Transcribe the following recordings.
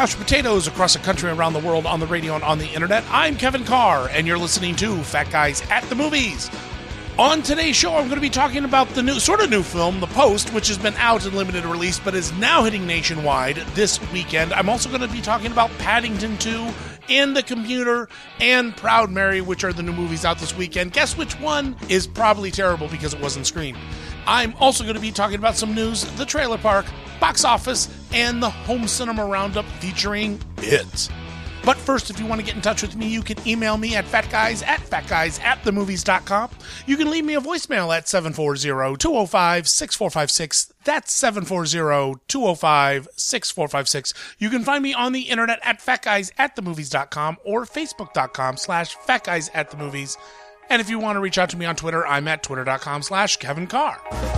couch potatoes across the country, around the world, on the radio, and on the internet. I'm Kevin Carr, and you're listening to Fat Guys at the Movies. On today's show, I'm going to be talking about the new film, The Post, which has been out in limited release, but is now hitting nationwide this weekend. I'm also going to be talking about Paddington 2, and The Commuter, and Proud Mary, which are the new movies out this weekend. Guess which one is probably terrible because it wasn't screened. I'm also going to be talking about some news, the trailer park, box office, and the home cinema roundup featuring It. But first, if you want to get in touch with me, you can email me at fatguys@themovies.com. You can leave me a voicemail at 740-205-6456. That's 740-205-6456. You can find me on the internet at fatguys@themovies.com or facebook.com/fatguysatthemovies. And if you want to reach out to me on Twitter, I'm at twitter.com/Kevin Carr.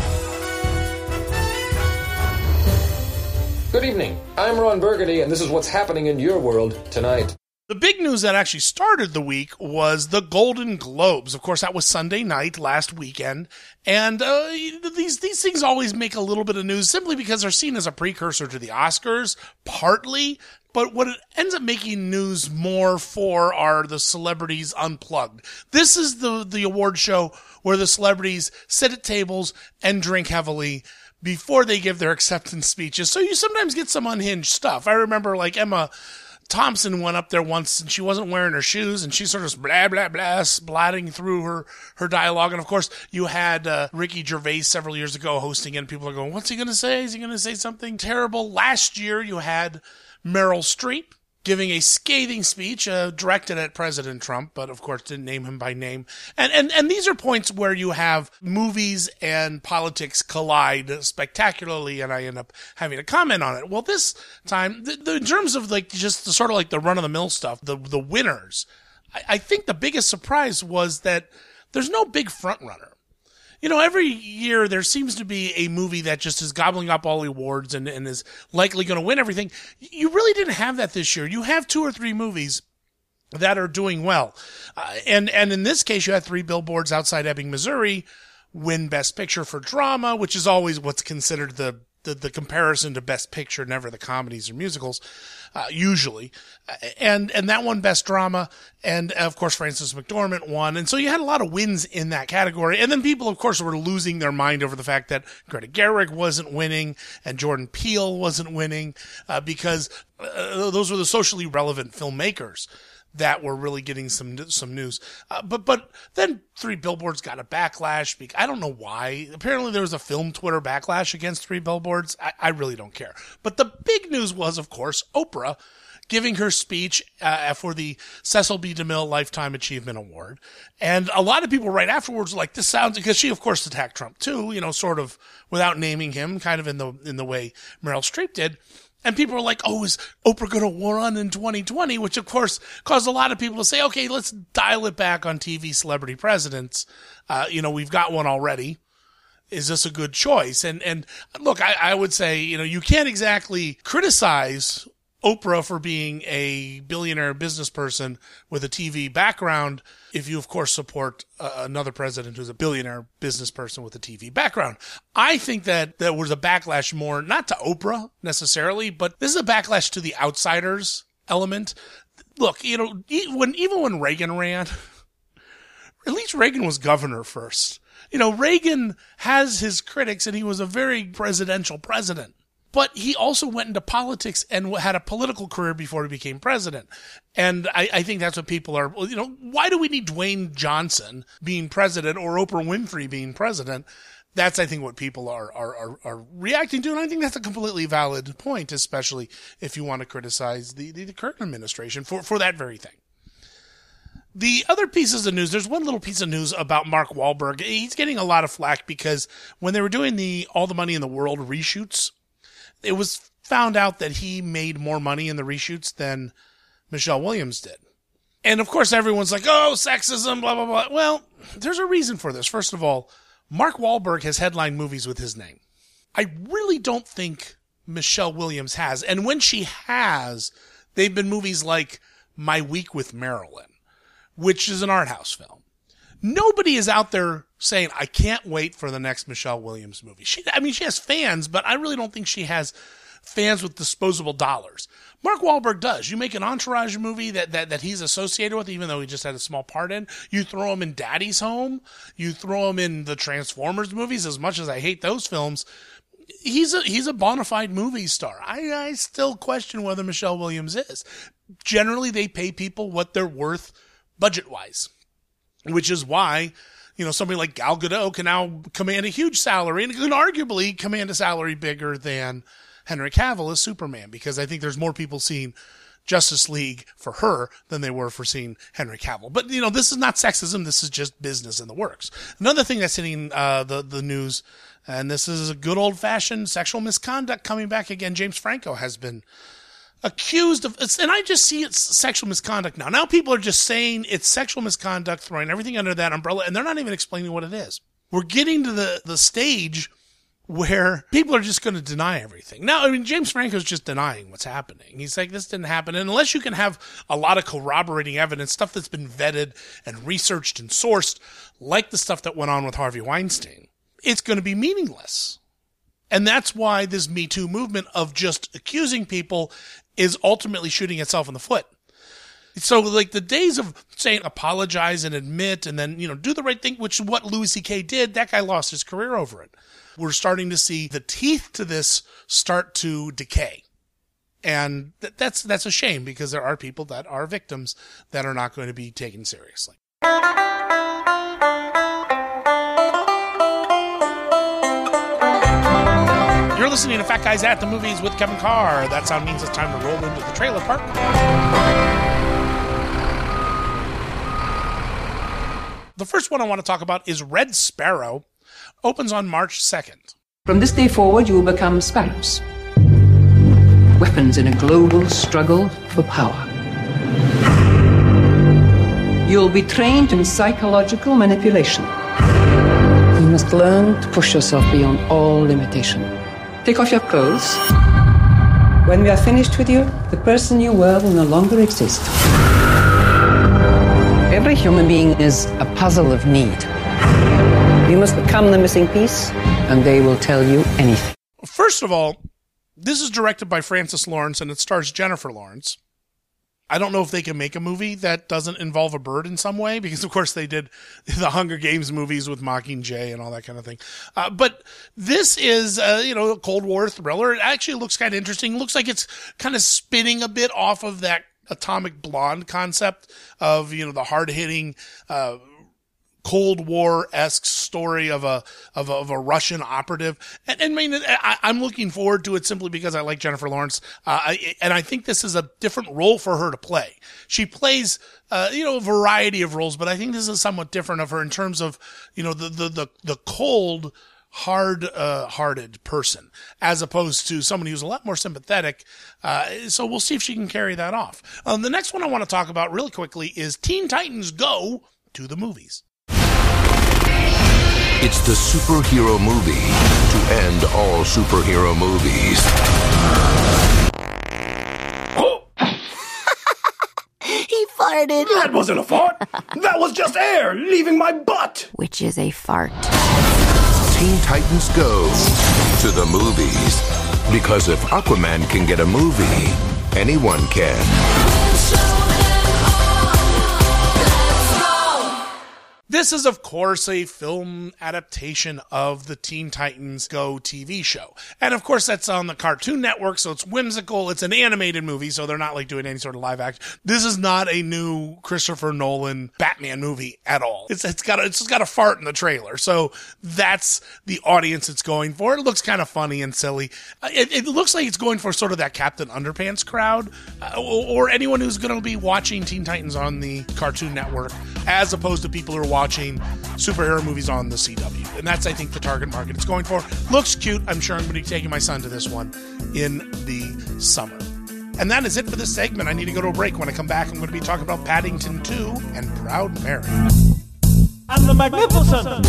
Good evening. I'm Ron Burgundy, and this is what's happening in your world tonight. The big news that actually started the week was the Golden Globes. Of course, that was Sunday night last weekend. And these things always make a little bit of news simply because they're seen as a precursor to the Oscars, partly. But what it ends up making news more for are the celebrities unplugged. This is the award show where the celebrities sit at tables and drink heavily before they give their acceptance speeches. So you sometimes get some unhinged stuff. I remember like Emma Thompson went up there once and she wasn't wearing her shoes and she sort of blah, blah, blah, splatting through her dialogue. And of course, you had Ricky Gervais several years ago hosting it, and people are going, what's he going to say? Is he going to say something terrible? Last year, you had Meryl Streep giving a scathing speech directed at President Trump, but of course didn't name him by name. And these are points where you have movies and politics collide spectacularly, and I end up having a comment on it. Well, this time, in terms of like just the sort of like the run-of-the-mill stuff, the winners, I think the biggest surprise was that there's no big front runner. You know, every year there seems to be a movie that just is gobbling up all the awards and is likely going to win everything. You really didn't have that this year. You have 2 or 3 movies that are doing well. And in this case, you had 3 Billboards Outside Ebbing, Missouri win Best Picture for Drama, which is always what's considered the comparison to Best Picture, never the comedies or musicals, usually. And that won Best Drama. And of course, Frances McDormand won. And so you had a lot of wins in that category. And then people, of course, were losing their mind over the fact that Greta Gerwig wasn't winning and Jordan Peele wasn't winning, because those were the socially relevant filmmakers that were really getting some news. But then 3 Billboards got a backlash. I don't know why. Apparently there was a film Twitter backlash against 3 Billboards. I really don't care. But the big news was, of course, Oprah giving her speech for the Cecil B. DeMille Lifetime Achievement Award. And a lot of people right afterwards were like, this sounds, because she, of course, attacked Trump too, you know, sort of without naming him, kind of in the way Meryl Streep did. And people were like, oh, is Oprah going to run in 2020? Which, of course, caused a lot of people to say, okay, let's dial it back on TV celebrity presidents. You know, we've got one already. Is this a good choice? And look, I would say, you know, you can't exactly criticize Oprah for being a billionaire business person with a TV background if you, of course, support another president who's a billionaire business person with a TV background. I think that there was a backlash more, not to Oprah necessarily, but this is a backlash to the outsiders element. Look, you know, even when Reagan ran, at least Reagan was governor first. You know, Reagan has his critics, and he was a very presidential president. But he also went into politics and had a political career before he became president. And I think that's what people are, you know, why do we need Dwayne Johnson being president or Oprah Winfrey being president? That's, I think, what people are reacting to. And I think that's a completely valid point, especially if you want to criticize the current administration for that very thing. The other pieces of news, there's one little piece of news about Mark Wahlberg. He's getting a lot of flack because when they were doing the All the Money in the World reshoots, it was found out that he made more money in the reshoots than Michelle Williams did. And of course, everyone's like, oh, sexism, blah, blah, blah. Well, there's a reason for this. First of all, Mark Wahlberg has headlined movies with his name. I really don't think Michelle Williams has. And when she has, they've been movies like My Week with Marilyn, which is an art house film. Nobody is out there saying, I can't wait for the next Michelle Williams movie. She has fans, but I really don't think she has fans with disposable dollars. Mark Wahlberg does. You make an Entourage movie that he's associated with, even though he just had a small part in. You throw him in Daddy's Home. You throw him in the Transformers movies. As much as I hate those films, he's a bona fide movie star. I still question whether Michelle Williams is. Generally, they pay people what they're worth budget-wise, which is why, somebody like Gal Gadot can now command a huge salary and can arguably command a salary bigger than Henry Cavill as Superman, because I think there's more people seeing Justice League for her than they were for seeing Henry Cavill. But, this is not sexism. This is just business in the works. Another thing that's hitting the news, and this is a good old-fashioned sexual misconduct coming back again. James Franco has been accused of, and I just see it's sexual misconduct now. Now people are just saying it's sexual misconduct, throwing everything under that umbrella, and they're not even explaining what it is. We're getting to the stage where people are just going to deny everything. Now, James Franco's just denying what's happening. He's like, this didn't happen. And unless you can have a lot of corroborating evidence, stuff that's been vetted and researched and sourced, like the stuff that went on with Harvey Weinstein, it's going to be meaningless. And that's why this Me Too movement of just accusing people is ultimately shooting itself in the foot. So, the days of saying apologize and admit and then, do the right thing, which is what Louis C.K. did, that guy lost his career over it. We're starting to see the teeth to this start to decay. And that's a shame, because there are people that are victims that are not going to be taken seriously. You're listening to Fat Guys at the Movies with Kevin Carr. That sound means it's time to roll into the trailer park. The first one I want to talk about is Red Sparrow. Opens on March 2nd. From this day forward, you will become sparrows. Weapons in a global struggle for power. You'll be trained in psychological manipulation. You must learn to push yourself beyond all limitation. Take off your clothes. When we are finished with you, the person you were will no longer exist. Every human being is a puzzle of need. You must become the missing piece, and they will tell you anything. First of all, this is directed by Francis Lawrence, and it stars Jennifer Lawrence. I don't know if they can make a movie that doesn't involve a bird in some way, because, of course, they did the Hunger Games movies with Mockingjay and all that kind of thing. But this is, a Cold War thriller. It actually looks kind of interesting. It looks like it's kind of spinning a bit off of that Atomic Blonde concept of, the hard-hitting, Cold War-esque story of a Russian operative. And I'm looking forward to it simply because I like Jennifer Lawrence. And I think this is a different role for her to play. She plays, a variety of roles, but I think this is somewhat different of her in terms of, the cold, hard-hearted person, as opposed to somebody who's a lot more sympathetic. So we'll see if she can carry that off. The next one I want to talk about really quickly is Teen Titans Go to the movies. It's the superhero movie to end all superhero movies. Oh! He farted. That wasn't a fart. That was just air leaving my butt. Which is a fart. Teen Titans Go to the movies. Because if Aquaman can get a movie, anyone can. This is, of course, a film adaptation of the Teen Titans Go TV show. And, of course, that's on the Cartoon Network, so it's whimsical. It's an animated movie, so they're not, doing any sort of live action. This is not a new Christopher Nolan Batman movie at all. It's just got a fart in the trailer, so that's the audience it's going for. It looks kind of funny and silly. It looks like it's going for sort of that Captain Underpants crowd, or anyone who's going to be watching Teen Titans on the Cartoon Network, as opposed to people who are watching superhero movies on the CW. And that's, I think, the target market it's going for. Looks cute. I'm sure I'm going to be taking my son to this one in the summer. And that is it for this segment. I need to go to a break. When I come back, I'm going to be talking about Paddington 2 and Proud Mary. And the Magnificent!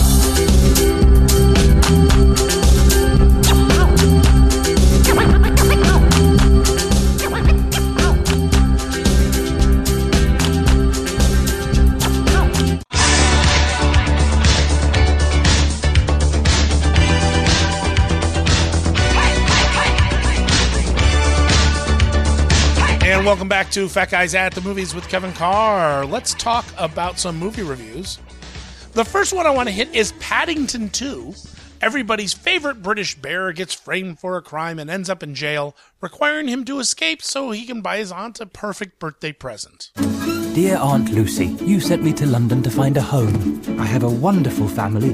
welcome back to Fat Guys at the Movies with Kevin Carr. Let's talk about some movie reviews. The first one I want to hit is Paddington 2. Everybody's favorite British bear gets framed for a crime and ends up in jail, requiring him to escape so he can buy his aunt a perfect birthday present. Dear Aunt Lucy, you sent me to London to find a home. I have a wonderful family.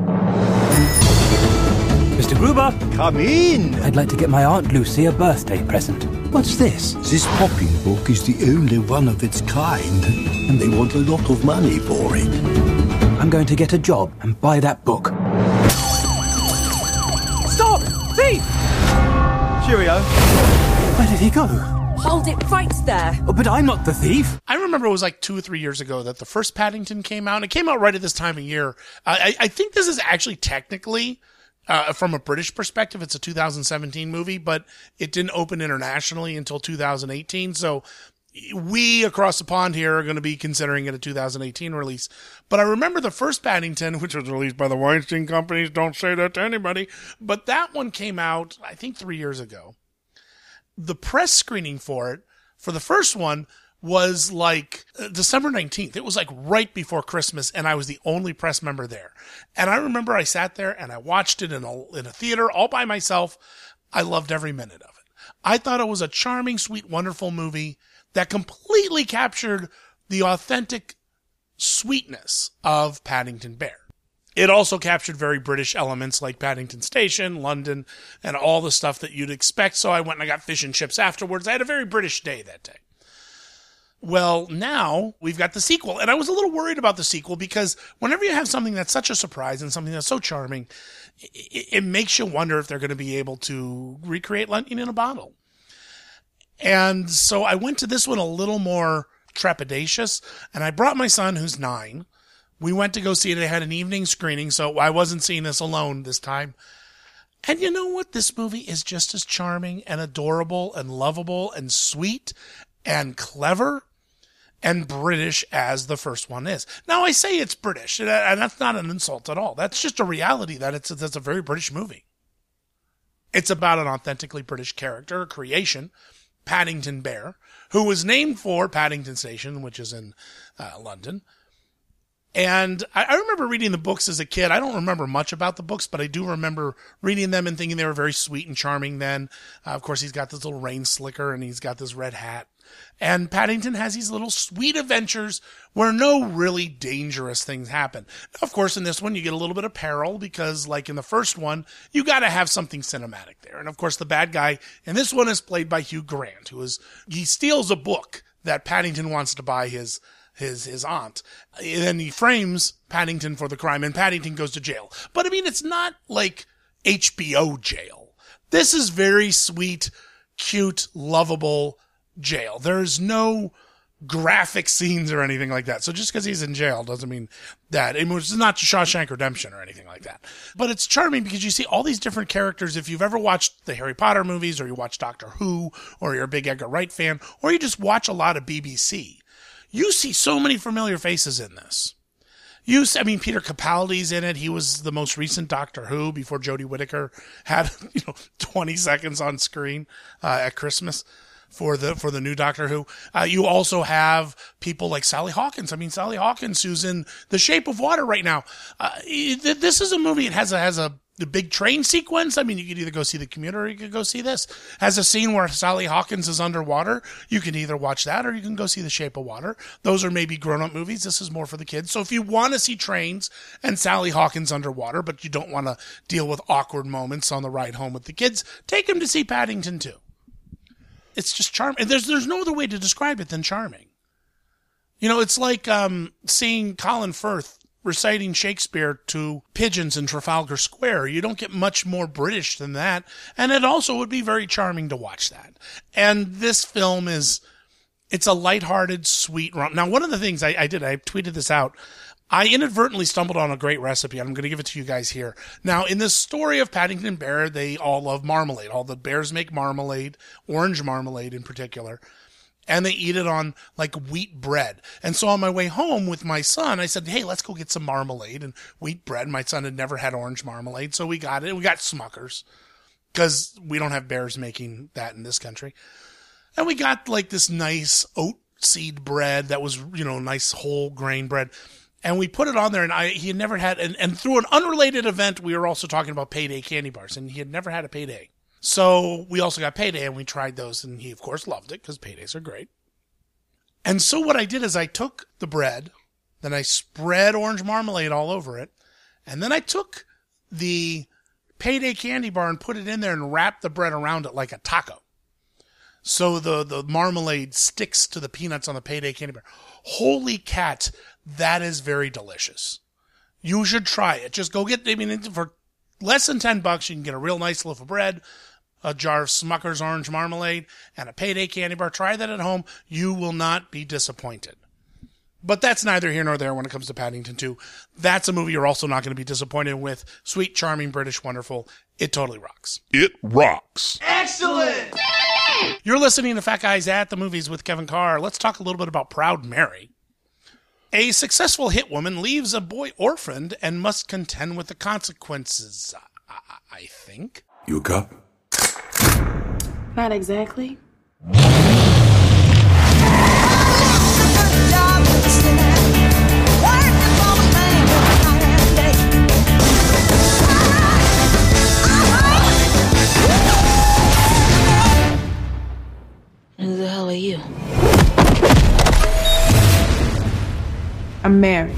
Mr. Gruber, Come in. I'd like to get my Aunt Lucy a birthday present. What's this? This popping book is the only one of its kind, and they want a lot of money for it. I'm going to get a job and buy that book. Stop! Thief! Cheerio. Where did he go? Hold it right there. Oh, but I'm not the thief. I remember it was like 2 or 3 years ago that the first Paddington came out. It came out right at this time of year. I think this is actually technically, from a British perspective, it's a 2017 movie, but it didn't open internationally until 2018. So we across the pond here are going to be considering it a 2018 release. But I remember the first Paddington, which was released by the Weinstein Companies. Don't say that to anybody. But that one came out, I think, 3 years ago. The press screening for it, for the first one, was like December 19th. It was like right before Christmas, and I was the only press member there. And I remember I sat there and I watched it in a theater all by myself. I loved every minute of it. I thought it was a charming, sweet, wonderful movie that completely captured the authentic sweetness of Paddington Bear. It also captured very British elements like Paddington Station, London, and all the stuff that you'd expect. So I went and I got fish and chips afterwards. I had a very British day that day. Well, now we've got the sequel. And I was a little worried about the sequel because whenever you have something that's such a surprise and something that's so charming, it makes you wonder if they're going to be able to recreate Lightning in a Bottle. And so I went to this one a little more trepidatious, and I brought my son, who's 9. We went to go see it. They had an evening screening, so I wasn't seeing this alone this time. And you know what? This movie is just as charming and adorable and lovable and sweet and clever and British as the first one is. Now, I say it's British, and that's not an insult at all. That's just a reality that it's a very British movie. It's about an authentically British character, creation, Paddington Bear, who was named for Paddington Station, which is in London. And I remember reading the books as a kid. I don't remember much about the books, but I do remember reading them and thinking they were very sweet and charming then. Of course, he's got this little rain slicker and he's got this red hat. And Paddington has these little sweet adventures where no really dangerous things happen. Now, of course, in this one, you get a little bit of peril because, like in the first one, you got to have something cinematic there. And of course, the bad guy in this one is played by Hugh Grant, he steals a book that Paddington wants to buy his aunt. And then he frames Paddington for the crime, and Paddington goes to jail. But I mean, it's not like HBO jail. This is very sweet, cute, lovable jail. There's no graphic scenes or anything like that. So just because he's in jail doesn't mean that. It's not Shawshank Redemption or anything like that. But it's charming because you see all these different characters. If you've ever watched the Harry Potter movies, or you watch Doctor Who, or you're a big Edgar Wright fan, or you just watch a lot of BBC, you see so many familiar faces in this. Peter Capaldi's in it. He was the most recent Doctor Who before Jodie Whittaker had, 20 seconds on screen at Christmas for the new Doctor Who. You also have people like Sally Hawkins. Sally Hawkins, who's in The Shape of Water right now. This is a movie. It has a big train sequence. You could either go see The Commuter or you could go see this. Has a scene where Sally Hawkins is underwater. You can either watch that or you can go see The Shape of Water. Those are maybe grown-up movies. This is more for the kids. So if you want to see trains and Sally Hawkins underwater, but you don't want to deal with awkward moments on the ride home with the kids, take them to see Paddington 2. It's just charming. There's no other way to describe it than charming. It's like seeing Colin Firth reciting Shakespeare to pigeons in Trafalgar Square. You don't get much more British than that. And it also would be very charming to watch that. And this film it's a lighthearted, sweet romp. Now, one of the things I tweeted this out. I inadvertently stumbled on a great recipe, and I'm going to give it to you guys here. Now, in the story of Paddington Bear, they all love marmalade. All the bears make marmalade, orange marmalade in particular, and they eat it on like wheat bread. And so on my way home with my son, I said, hey, let's go get some marmalade and wheat bread. My son had never had orange marmalade, so we got it. We got Smucker's because we don't have bears making that in this country. And we got like this nice oat seed bread that was, nice whole grain bread. And we put it on there, and he had never had, and through an unrelated event, we were also talking about Payday candy bars, and he had never had a Payday. So we also got Payday, and we tried those, and he, of course, loved it, because Paydays are great. And so what I did is I took the bread, then I spread orange marmalade all over it, and then I took the Payday candy bar and put it in there and wrapped the bread around it like a taco. So the marmalade sticks to the peanuts on the Payday candy bar. Holy cat, that is very delicious. You should try it. Just go get, for less than $10, you can get a real nice loaf of bread, a jar of Smucker's orange marmalade, and a Payday candy bar. Try that at home. You will not be disappointed. But that's neither here nor there when it comes to Paddington 2. That's a movie you're also not going to be disappointed with. Sweet, charming, British, wonderful. It totally rocks. It rocks. Excellent! You're listening to Fat Guys at the Movies with Kevin Carr. Let's talk a little bit about Proud Mary. A successful hit woman leaves a boy orphaned and must contend with the consequences, I think. You a cop? Not exactly. Who the hell are you? I'm Mary.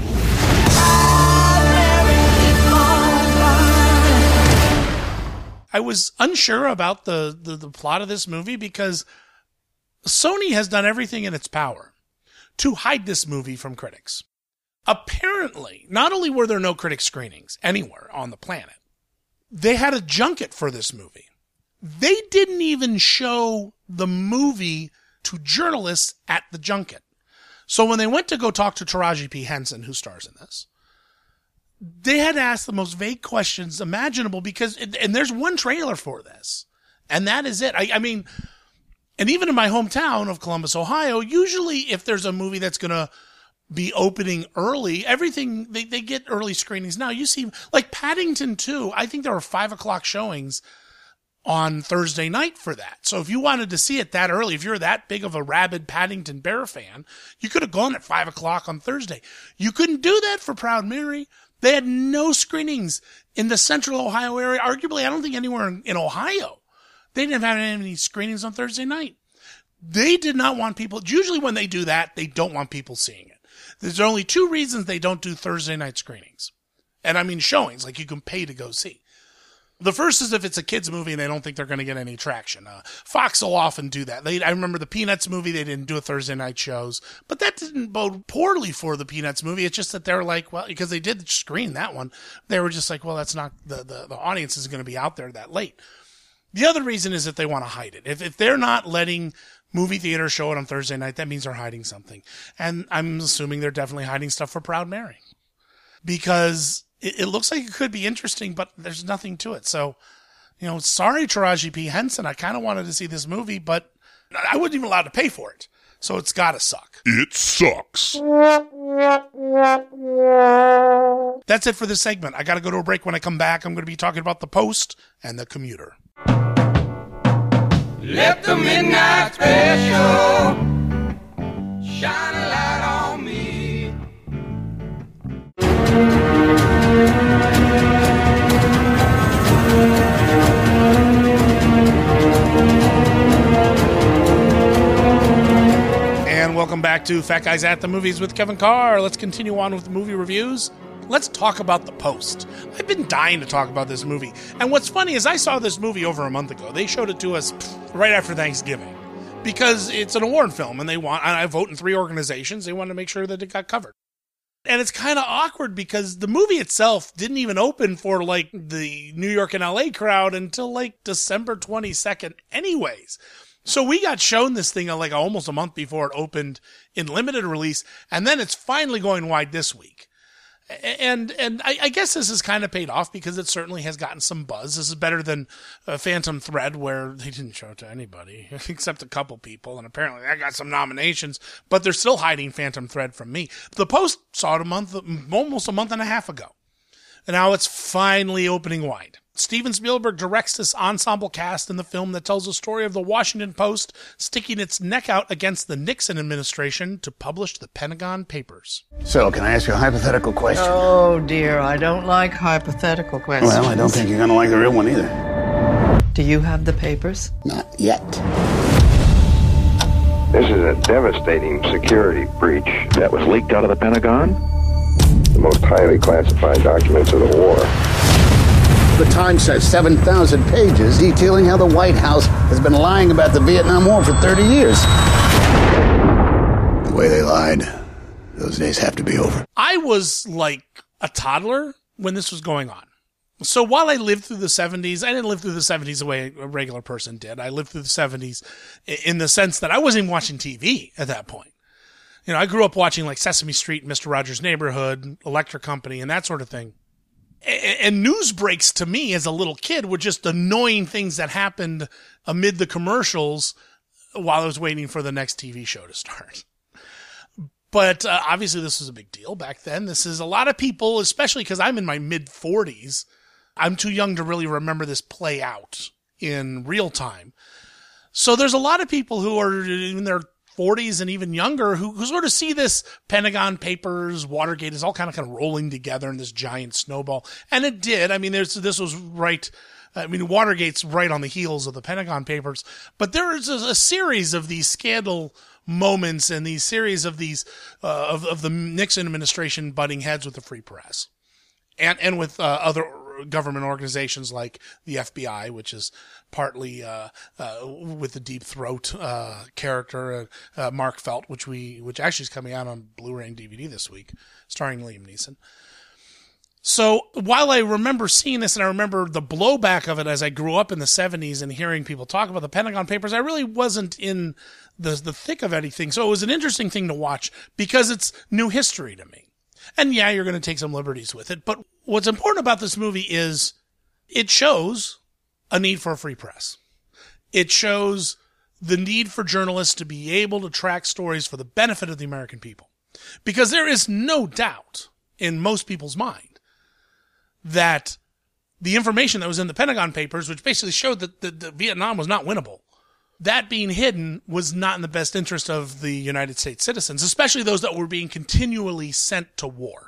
I was unsure about the plot of this movie because Sony has done everything in its power to hide this movie from critics. Apparently, not only were there no critic screenings anywhere on the planet, they had a junket for this movie. They didn't even show the movie to journalists at the junket. So when they went to go talk to Taraji P. Henson, who stars in this, they had to ask the most vague questions imaginable because, and there's one trailer for this, and that is it. I mean, and even in my hometown of Columbus, Ohio, usually if there's a movie that's going to be opening early, everything, they get early screenings. Now you see, like Paddington 2, I think there were 5 o'clock showings on Thursday night for that. So if you wanted to see it that early, if you're that big of a rabid Paddington Bear fan, you could have gone at 5 o'clock on Thursday. You couldn't do that for Proud Mary. They had no screenings in the central Ohio area. Arguably, I don't think anywhere in Ohio. They didn't have any screenings on Thursday night. They did not want people, usually when they do that, they don't want people seeing it. There's only 2 reasons they don't do Thursday night screenings. And I mean showings, like you can pay to go see. The first is if it's a kid's movie and they don't think they're going to get any traction. Fox will often do that. I remember the Peanuts movie, they didn't do a Thursday night shows, but that didn't bode poorly for the Peanuts movie. It's just that they're like, well, because they did screen that one, they were just like, well, that's not, the audience is going to be out there that late. The other reason is that they want to hide it. If they're not letting movie theaters show it on Thursday night, that means they're hiding something. And I'm assuming they're definitely hiding stuff for Proud Mary. Because it looks like it could be interesting, but there's nothing to it. So, sorry, Taraji P. Henson. I kind of wanted to see this movie, but I wasn't even allowed to pay for it. So it's got to suck. It sucks. That's it for this segment. I got to go to a break. When I come back, I'm going to be talking about The Post and The Commuter. Let the midnight special shine a light on me. And welcome back to Fat Guys at the Movies with Kevin Carr. Let's continue on with the movie reviews. Let's talk about The Post. I've been dying to talk about this movie. And what's funny is I saw this movie over a month ago. They showed it to us right after Thanksgiving because it's an award film and I vote in 3 organizations. They wanted to make sure that it got covered. And it's kind of awkward because the movie itself didn't even open for like the New York and LA crowd until like December 22nd anyways. So we got shown this thing like almost a month before it opened in limited release. And then it's finally going wide this week. And I guess this has kind of paid off because it certainly has gotten some buzz. This is better than Phantom Thread, where they didn't show it to anybody except a couple people, and apparently I got some nominations, but they're still hiding Phantom Thread from me. The Post saw it almost a month and a half ago. And now it's finally opening wide. Steven Spielberg directs this ensemble cast in the film that tells the story of the Washington Post sticking its neck out against the Nixon administration to publish the Pentagon Papers. So, can I ask you a hypothetical question? Oh, dear, I don't like hypothetical questions. Well, I don't think you're going to like the real one either. Do you have the papers? Not yet. This is a devastating security breach that was leaked out of the Pentagon. The most highly classified documents of the war. The Times says 7,000 pages detailing how the White House has been lying about the Vietnam War for 30 years. The way they lied, those days have to be over. I was like a toddler when this was going on. So while I lived through the 70s, I didn't live through the 70s the way a regular person did. I lived through the 70s in the sense that I wasn't even watching TV at that point. You know, I grew up watching like Sesame Street, Mr. Rogers' Neighborhood, Electric Company, and that sort of thing. And news breaks to me as a little kid were just annoying things that happened amid the commercials while I was waiting for the next TV show to start. But obviously this was a big deal back then. This is a lot of people, especially because I'm in my mid-40s. I'm too young to really remember this play out in real time. So there's a lot of people who are in their 40s and even younger who sort of see this Pentagon Papers, Watergate is all kind of rolling together in this giant snowball. And it did. I mean, this was right. I mean, Watergate's right on the heels of the Pentagon Papers, but there is a series of these scandal moments and these series of these, of the Nixon administration butting heads with the Free Press and with, other government organizations like the FBI, which is partly with the Deep Throat character, Mark Felt, which actually is coming out on Blu-ray and DVD this week, starring Liam Neeson. So while I remember seeing this and I remember the blowback of it as I grew up in the 70s and hearing people talk about the Pentagon Papers, I really wasn't in the thick of anything. So it was an interesting thing to watch because it's new history to me. And yeah, you're going to take some liberties with it. But what's important about this movie is it shows a need for a free press. It shows the need for journalists to be able to track stories for the benefit of the American people. Because there is no doubt in most people's mind that the information that was in the Pentagon Papers, which basically showed that Vietnam was not winnable, that being hidden was not in the best interest of the United States citizens, especially those that were being continually sent to war.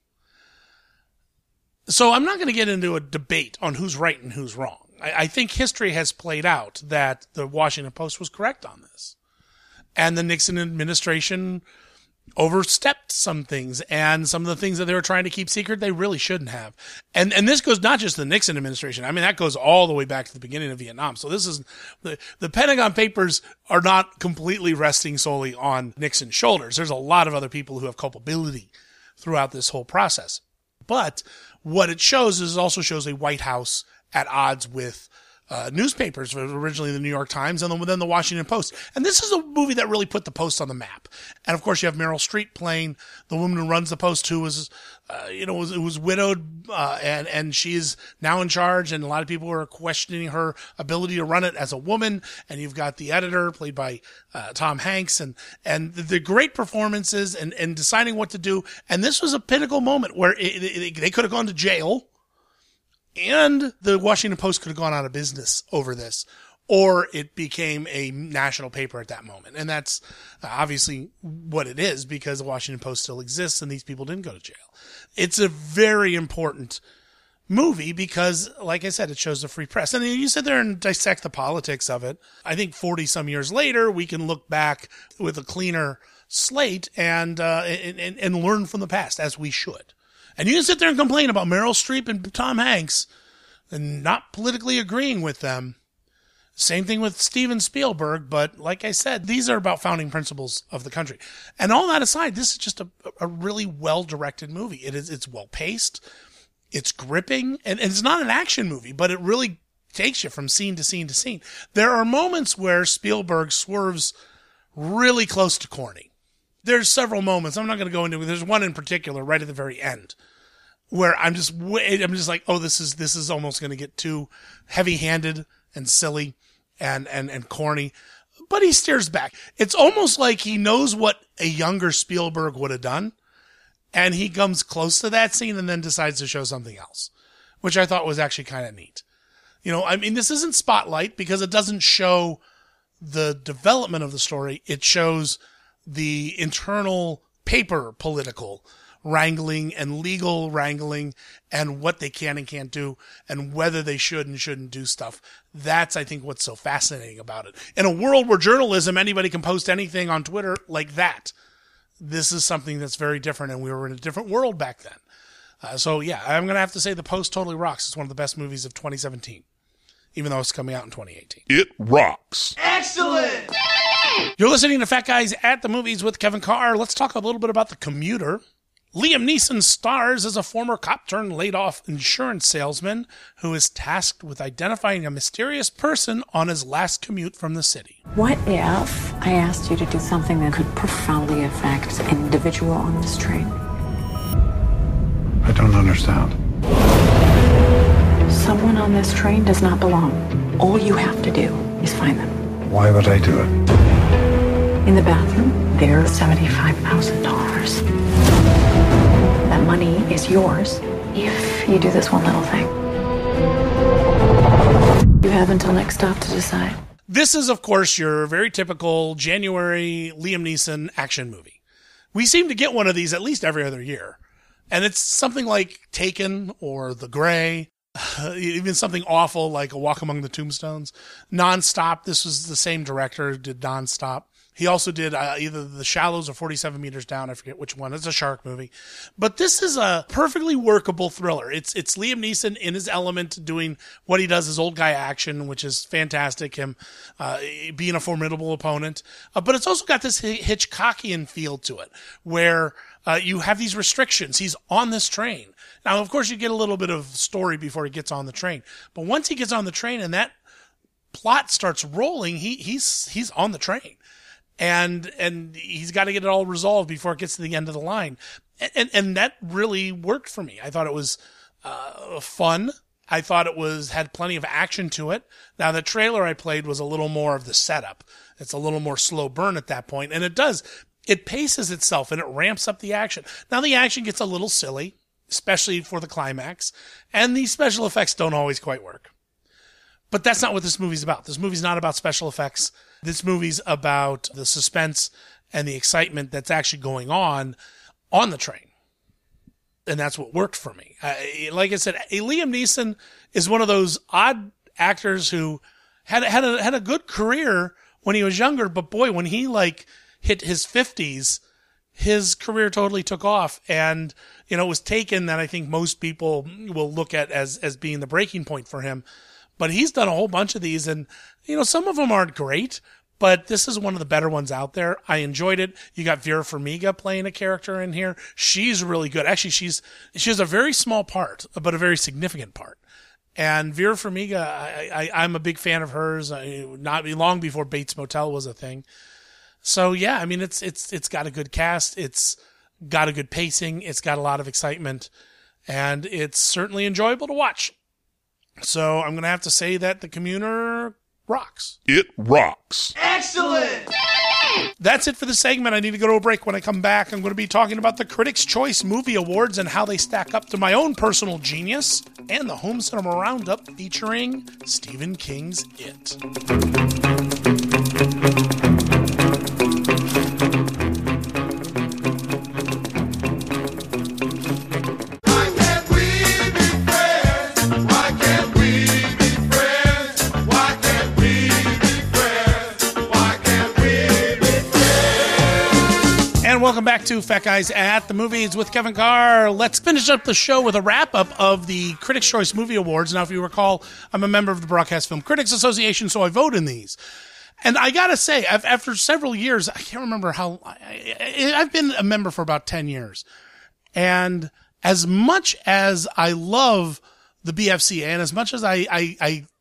So I'm not going to get into a debate on who's right and who's wrong. I think history has played out that the Washington Post was correct on this. And the Nixon administration overstepped some things, and some of the things that they were trying to keep secret, they really shouldn't have. And this goes not just to the Nixon administration. I mean, that goes all the way back to the beginning of Vietnam. So this is the Pentagon Papers are not completely resting solely on Nixon's shoulders. There's a lot of other people who have culpability throughout this whole process. But what it shows is it also shows a White House at odds with newspapers, originally the New York Times and then the Washington Post. And this is a movie that really put the Post on the map. And of course you have Meryl Streep playing the woman who runs the Post, who was, was widowed, and she's now in charge. And a lot of people are questioning her ability to run it as a woman. And you've got the editor played by, Tom Hanks and the great performances and deciding what to do. And this was a pinnacle moment where they could have gone to jail. And the Washington Post could have gone out of business over this, or it became a national paper at that moment. And that's obviously what it is, because the Washington Post still exists and these people didn't go to jail. It's a very important movie because, like I said, it shows the free press. And you sit there and dissect the politics of it. I think 40 some years later, we can look back with a cleaner slate and learn from the past, as we should. And you can sit there and complain about Meryl Streep and Tom Hanks and not politically agreeing with them. Same thing with Steven Spielberg. But like I said, these are about founding principles of the country. And all that aside, this is just a really well-directed movie. It's well-paced. It's gripping. And it's not an action movie, but it really takes you from scene to scene to scene. There are moments where Spielberg swerves really close to corny. There's several moments. I'm not going to go into it. There's one in particular right at the very end where I'm just like, oh, this is almost going to get too heavy-handed and silly and corny. But he steers back. It's almost like he knows what a younger Spielberg would have done, And he comes close to that scene and then decides to show something else, which I thought was actually kind of neat. You know, I mean, this isn't Spotlight because it doesn't show the development of the story. It shows the internal paper political wrangling and legal wrangling and what they can and can't do and whether they should and shouldn't do stuff. That's, I think, what's so fascinating about it. In a world where journalism, anybody can post anything on Twitter like that. This is something that's very different, and we were in a different world back then. So, yeah, I'm going to have to say The Post totally rocks. It's one of the best movies of 2017, even though it's coming out in 2018. It rocks. Excellent! You're listening to Fat Guys at the Movies with Kevin Carr. Let's talk a little bit about The Commuter. Liam Neeson stars as a former cop-turned-laid-off insurance salesman who is tasked with identifying a mysterious person on his last commute from the city. What if I asked you to do something that could profoundly affect an individual on this train? I don't understand. Someone on this train does not belong. All you have to do is find them. Why would I do it? In the bathroom, there's $75,000. That money is yours if you do this one little thing. You have until next stop to decide. This is, of course, your very typical January Liam Neeson action movie. We seem to get one of these at least every other year. And it's something like Taken or The Grey, even something awful like A Walk Among the Tombstones. Nonstop, this was the same director who did Nonstop. He also did either The Shallows or 47 Meters Down. I forget which one. It's a shark movie. But this is a perfectly workable thriller. It's Liam Neeson in his element doing what he does, his old guy action, which is fantastic, him being a formidable opponent. But it's also got this Hitchcockian feel to it, where you have these restrictions. He's on this train. Now, of course, you get a little bit of story before he gets on the train. But once he gets on the train and that plot starts rolling, he's on the train. And he's got to get it all resolved before it gets to the end of the line. And that really worked for me. I thought it was fun. I thought it had plenty of action to it. Now, the trailer I played was a little more of the setup. It's a little more slow burn at that point. And it paces itself and it ramps up the action. Now, the action gets a little silly, especially for the climax. And the special effects don't always quite work. But that's not what this movie's about. This movie's not about special effects. This movie's about the suspense and the excitement that's actually going on the train. And that's what worked for me. Like I said, Liam Neeson is one of those odd actors who had a good career when he was younger, but boy, when he hit his 50s, his career totally took off. And, it was Taken that I think most people will look at as being the breaking point for him. But he's done a whole bunch of these, and, some of them aren't great, but this is one of the better ones out there. I enjoyed it. You got Vera Farmiga playing a character in here. She's really good. Actually, she has a very small part, but a very significant part. And Vera Farmiga, I'm a big fan of hers, not long before Bates Motel was a thing. So, yeah, I mean, it's got a good cast. It's got a good pacing. It's got a lot of excitement, and it's certainly enjoyable to watch. So I'm going to have to say that The Commuter rocks. It rocks. Excellent! That's it for the segment. I need to go to a break. When I come back, I'm going to be talking about the Critics' Choice Movie Awards and how they stack up to my own personal genius and the Home Cinema Roundup featuring Stephen King's It. Welcome back to Fat Guys at the Movies with Kevin Carr. Let's finish up the show with a wrap-up of the Critics' Choice Movie Awards. Now, if you recall, I'm a member of the Broadcast Film Critics Association, so I vote in these. And I gotta say, after several years, I can't remember how... I've been a member for about 10 years. And as much as I love the BFC, and as much as I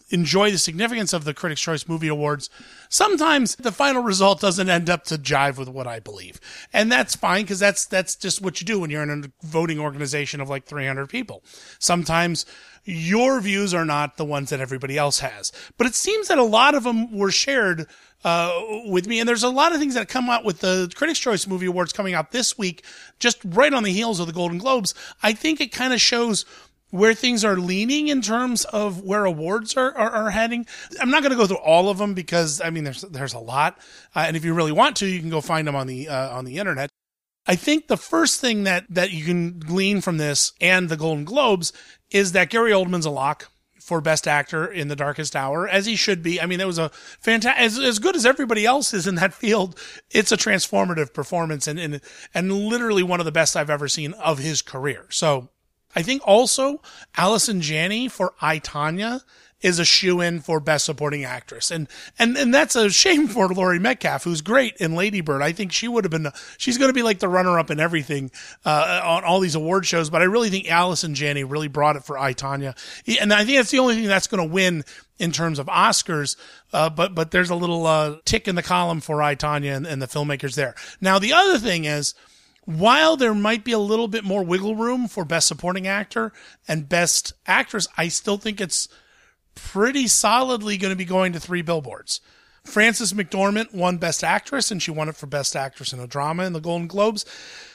enjoy the significance of the Critics' Choice Movie Awards, sometimes the final result doesn't end up to jive with what I believe. And that's fine, because that's just what you do when you're in a voting organization of like 300 people. Sometimes your views are not the ones that everybody else has. But it seems that a lot of them were shared with me. And there's a lot of things that come out with the Critics' Choice Movie Awards coming out this week, just right on the heels of the Golden Globes. I think it kind of shows where things are leaning in terms of where awards are heading. I'm not going to go through all of them because, I mean, there's a lot. And if you really want to, you can go find them on the internet. I think the first thing that you can glean from this and the Golden Globes is that Gary Oldman's a lock for Best Actor in The Darkest Hour, as he should be. I mean, it was a fantastic, as good as everybody else is in that field. It's a transformative performance and literally one of the best I've ever seen of his career. So I think also Allison Janney for I, Tonya is a shoo-in for Best Supporting Actress. And that's a shame for Laurie Metcalf, who's great in Lady Bird. I think she would have been, she's going to be like the runner-up in everything, on all these award shows. But I really think Allison Janney really brought it for I, Tonya. And I think that's the only thing that's going to win in terms of Oscars. But there's a little, tick in the column for I, Tonya and the filmmakers there. Now, the other thing is, while there might be a little bit more wiggle room for Best Supporting Actor and Best Actress, I still think it's pretty solidly going to be going to 3 billboards. Frances McDormand won Best Actress, and she won it for Best Actress in a Drama in the Golden Globes.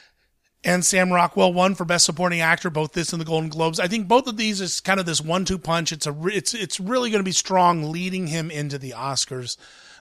And Sam Rockwell won for Best Supporting Actor, both this and the Golden Globes. I think both of these is kind of this 1-2 punch. It's really going to be strong, leading him into the Oscars.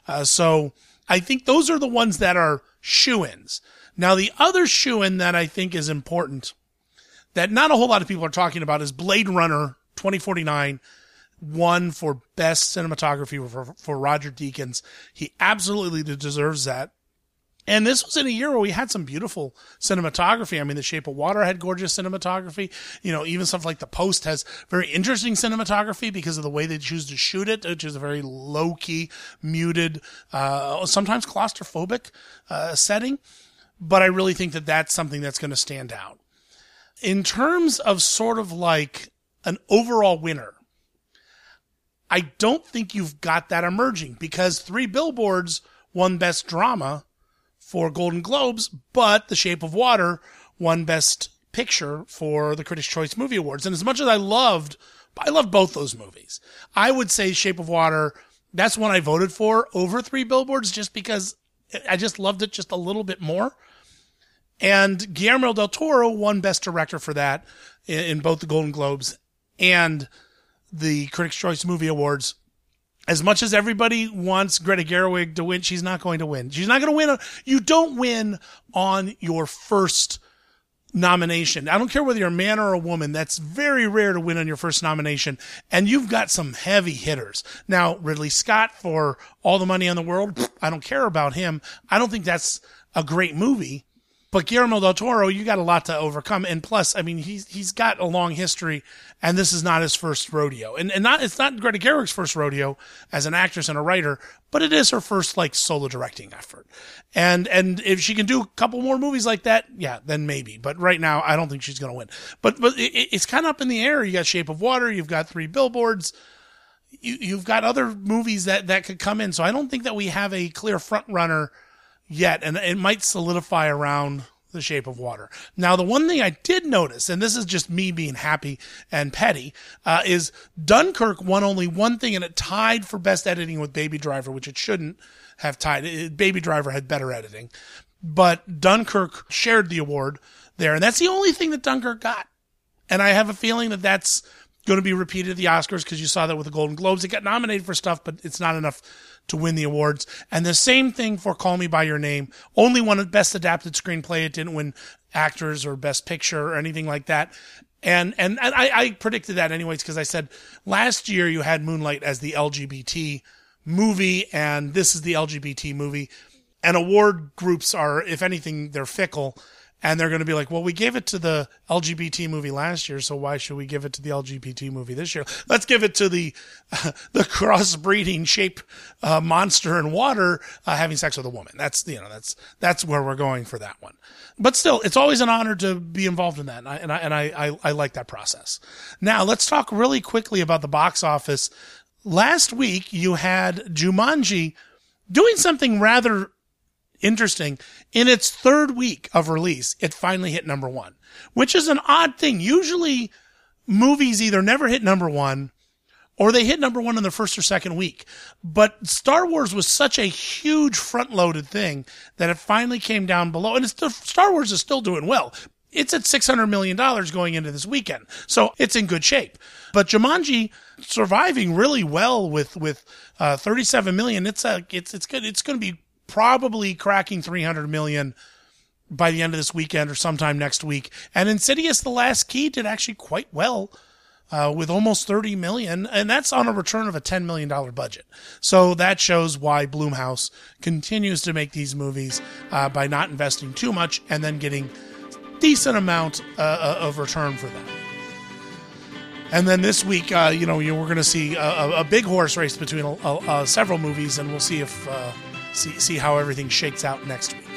So I think those are the ones that are shoo-ins. Now, the other shoo-in that I think is important, that not a whole lot of people are talking about, is Blade Runner 2049, won for Best Cinematography for Roger Deakins. He absolutely deserves that. And this was in a year where we had some beautiful cinematography. I mean, The Shape of Water had gorgeous cinematography. You know, even stuff like The Post has very interesting cinematography because of the way they choose to shoot it, which is a very low-key, muted, sometimes claustrophobic setting. But I really think that that's something that's going to stand out. In terms of sort of like an overall winner, I don't think you've got that emerging, because 3 billboards won Best Drama for Golden Globes, but The Shape of Water won Best Picture for the Critics' Choice Movie Awards. And as much as I loved both those movies. I would say Shape of Water, that's one I voted for over 3 billboards, just because I just loved it just a little bit more. And Guillermo del Toro won Best Director for that in both the Golden Globes and the Critics' Choice Movie Awards. As much as everybody wants Greta Gerwig to win, she's not going to win. She's not going to win. You don't win on your first nomination. I don't care whether you're a man or a woman. That's very rare to win on your first nomination. And you've got some heavy hitters. Now, Ridley Scott for All the Money in the World, I don't care about him. I don't think that's a great movie. But Guillermo del Toro, you got a lot to overcome. And plus, I mean, he's got a long history, and this is not his first rodeo. And it's not Greta Gerwig's first rodeo as an actress and a writer, but it is her first, like, solo directing effort. And if she can do a couple more movies like that, yeah, then maybe. But right now, I don't think she's going to win. But it's kind of up in the air. You got Shape of Water, you've got 3 billboards, you've got other movies that could come in. So I don't think that we have a clear front runner yet, and it might solidify around The Shape of Water. Now, the one thing I did notice, and this is just me being happy and petty, is Dunkirk won only one thing, and it tied for Best Editing with Baby Driver, which it shouldn't have tied. Baby Driver had better editing. But Dunkirk shared the award there, and that's the only thing that Dunkirk got. And I have a feeling that that's going to be repeated at the Oscars, because you saw that with the Golden Globes. It got nominated for stuff, but it's not enough to win the awards. And the same thing for Call Me By Your Name. Only won Best Adapted Screenplay. It didn't win Actors or Best Picture or anything like that. And I predicted that anyways, because I said last year you had Moonlight as the LGBT movie, and this is the LGBT movie. And award groups are, if anything, they're fickle. And they're going to be like, well, we gave it to the LGBT movie last year, so why should we give it to the LGBT movie this year? Let's give it to the crossbreeding shape monster in water having sex with a woman. That's where we're going for that one. But still, it's always an honor to be involved in that, and I like that process. Now, let's talk really quickly about the box office. last week you had Jumanji doing something rather interesting. In its third week of release, it finally hit number 1, which is an odd thing. Usually movies either never hit number 1 or they hit number 1 in the first or second week. But Star Wars was such a huge front-loaded thing that it finally came down below. And Star Wars is still doing well. It's at $600 million going into this weekend. So it's in good shape. But Jumanji surviving really well with $37 million. It's good. It's going to be probably cracking $300 million by the end of this weekend or sometime next week. And Insidious: The Last Key did actually quite well with almost $30 million. And that's on a return of a $10 million budget. So that shows why Blumhouse continues to make these movies by not investing too much and then getting decent amount of return for them. And then this week, we're going to see a big horse race between several movies, and we'll see if see how everything shakes out next week.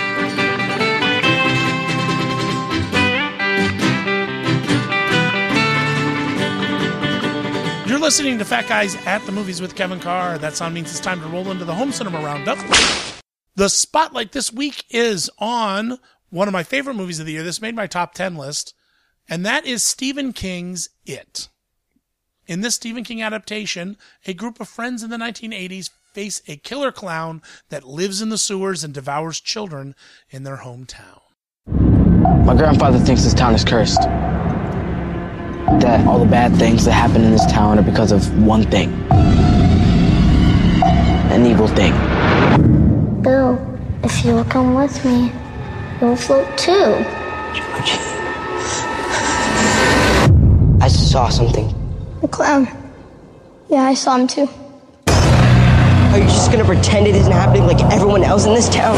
You're listening to Fat Guys at the Movies with Kevin Carr. That sound means it's time to roll into the Home Cinema Roundup. The spotlight this week is on one of my favorite movies of the year. This made my top 10 list, and that is Stephen King's It. In this Stephen King adaptation, a group of friends in the 1980s face a killer clown that lives in the sewers and devours children in their hometown. My grandfather thinks this town is cursed. That all the bad things that happen in this town are because of one thing. An evil thing. Bill, if you will come with me, you'll float too. I saw something. The clown. Yeah, I saw him too. Are you just gonna pretend it isn't happening like everyone else in this town?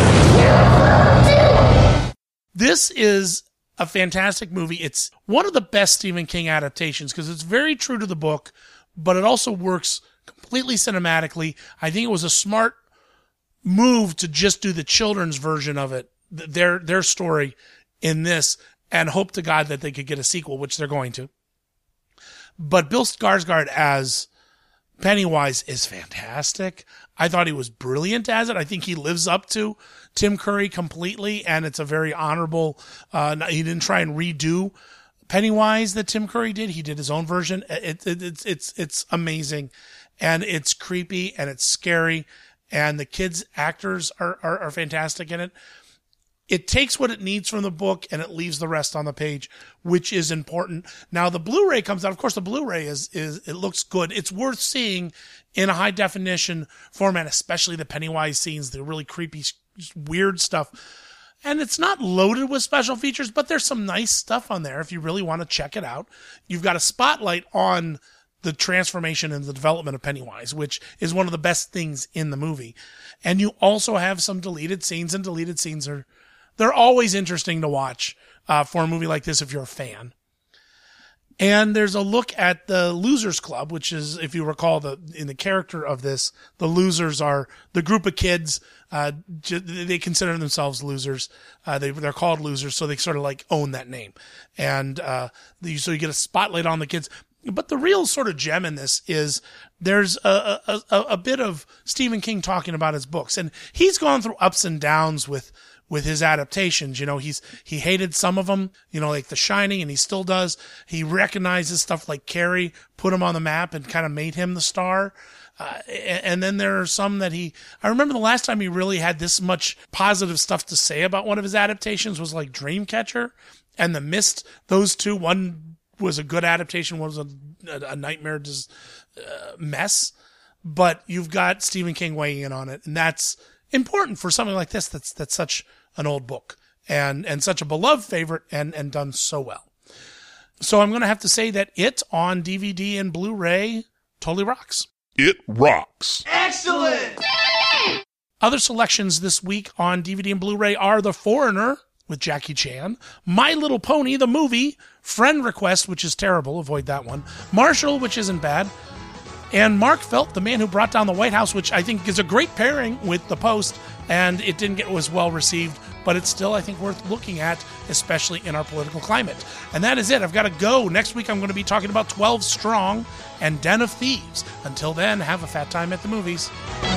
This is a fantastic movie. It's one of the best Stephen King adaptations because it's very true to the book, but it also works completely cinematically. I think it was a smart move to just do the children's version of it, their story in this, and hope to God that they could get a sequel, which they're going to. But Bill Skarsgård as Pennywise is fantastic. I thought he was brilliant as it. I think he lives up to Tim Curry completely, and it's a very honorable. He didn't try and redo Pennywise that Tim Curry did. He did his own version. It's amazing, and it's creepy and it's scary, and the kids' actors are fantastic in it. It takes what it needs from the book and it leaves the rest on the page, which is important. Now the Blu-ray comes out. Of course, the Blu-ray it looks good. It's worth seeing in a high definition format, especially the Pennywise scenes, the really creepy, weird stuff. And it's not loaded with special features, but there's some nice stuff on there if you really want to check it out. You've got a spotlight on the transformation and the development of Pennywise, which is one of the best things in the movie. And you also have some deleted scenes, and deleted scenes they're always interesting to watch for a movie like this if you're a fan. And there's a look at the Losers Club, which is, if you recall, in the character of this, the losers are the group of kids. They consider themselves losers. They're called losers, so they sort of like own that name. And so you get a spotlight on the kids. But the real sort of gem in this is there's a bit of Stephen King talking about his books, and he's gone through ups and downs with his adaptations. He hated some of them, like The Shining, and he still does. He recognizes stuff like Carrie, put him on the map and kind of made him the star. And then there are some that I remember the last time he really had this much positive stuff to say about one of his adaptations was like Dreamcatcher and The Mist. Those two, one was a good adaptation, one was a nightmare mess. But you've got Stephen King weighing in on it, and that's important for something like this that's such an old book and such a beloved favorite and done so well. So I'm going to have to say that it on DVD and Blu-ray totally rocks. It rocks. Excellent! Other selections this week on DVD and Blu-ray are The Foreigner with Jackie Chan, My Little Pony, the movie, Friend Request, which is terrible, avoid that one, Marshall, which isn't bad, and Mark Felt, The Man Who Brought Down the White House, which I think is a great pairing with The Post, and it didn't get as well received, but it's still, I think, worth looking at, especially in our political climate. And that is it. I've got to go. Next week, I'm going to be talking about 12 Strong and Den of Thieves. Until then, have a fat time at the movies.